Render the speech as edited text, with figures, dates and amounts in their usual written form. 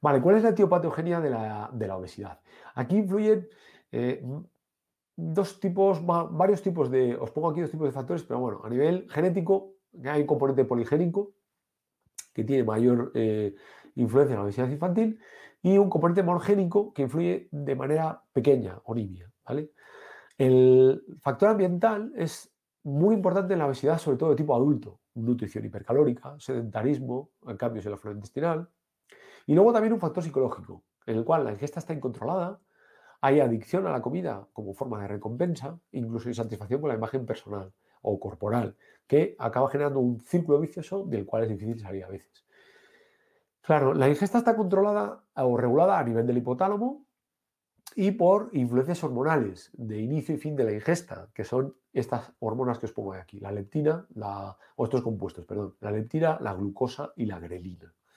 Vale, ¿cuál es la etiopatogenia de la obesidad? Aquí influyen eh, dos tipos, varios tipos de, os pongo aquí dos tipos de factores, pero bueno, a nivel genético, hay un componente poligénico que tiene mayor influencia en la obesidad infantil y un componente monogénico que influye de manera pequeña o nimia, ¿vale? El factor ambiental es muy importante en la obesidad, sobre todo de tipo adulto, nutrición hipercalórica, sedentarismo, cambios en la flora intestinal, y luego también un factor psicológico, en el cual la ingesta está incontrolada, hay adicción a la comida como forma de recompensa, incluso insatisfacción con la imagen personal o corporal, que acaba generando un círculo vicioso del cual es difícil salir a veces. Claro, la ingesta está controlada o regulada a nivel del hipotálamo y por influencias hormonales de inicio y fin de la ingesta, que son estas hormonas que os pongo aquí, la leptina, o estos compuestos, perdón, la leptina, la glucosa y la grelina.